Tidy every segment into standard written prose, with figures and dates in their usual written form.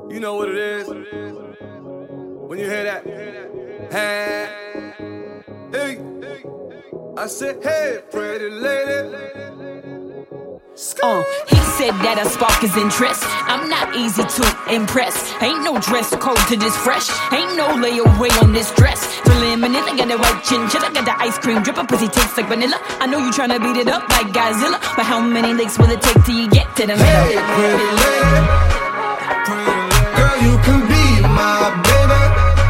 You know what it is. When you hear that, hey, I said, hey, pretty lady. He said that a spark is interest. I'm not easy to impress. Ain't no dress code to this fresh. Ain't no layaway on this dress. Preliminary, I got the white chinchilla, got the ice cream drip. Pussy tastes like vanilla. I know you tryna beat it up like Godzilla, but how many licks will it take till you get to the middle? Hey, pretty lady, girl, you can be my baby.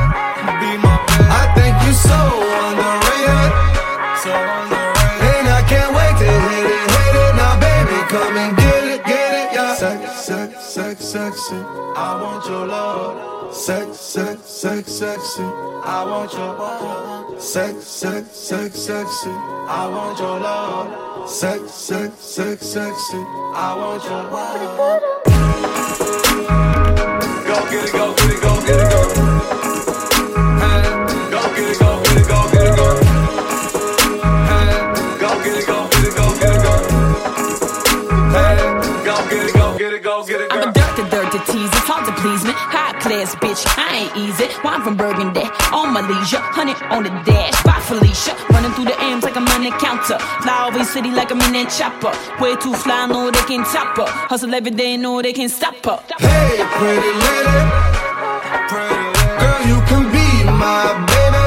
I think you so underrated, and I can't wait to hit it. Now, baby, come and get it, yeah. Sexy, I want your love. Sexy, I want your love. Sexy, I want your love. Sexy, I want your love. Go get it, go get it, go get it, go. Go get it, go get it, go get it, go. Go get it, go get it, go get it, go. Go get it, go get it, go get it, girl. I'm a dirt to tease, it's hard to please me. High class bitch, I ain't easy. Wine from Burgundy, on my leisure. 100 on the dash, by Felicia. Running through the M's like I'm on the counter. Fly over the city like I'm in that chopper. Way too fly, know they can top her. Hustle every day, know they can stop her. Hey, pretty lady, girl, you can be my baby.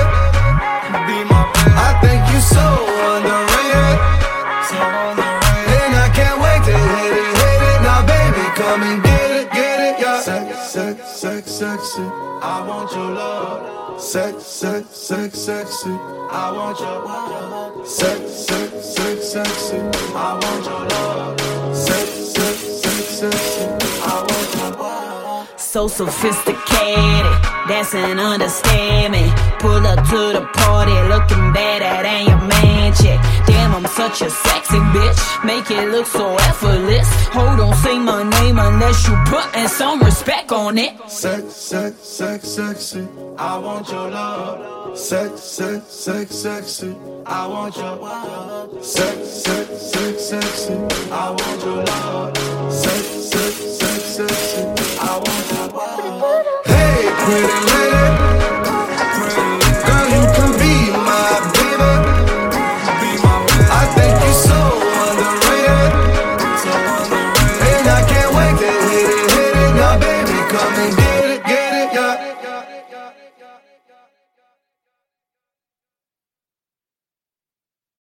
I think you so underrated, and I can't wait to hit it. Now, baby, come and get it, yeah. Sexy, I want your love. Sexy, I want your love. Sexy, I want your love. Sexy, I want your love. So sophisticated, that's an understatement. Pull up to the party looking better than your man chick. Damn, I'm such a sexy bitch, make it look so effortless. Hold on, say my name unless you putting some respect on it. Sexy, I want your love. Sexy, I want your love. Sexy, I want your love. Sexy, I want your love. Hey, pretty lady.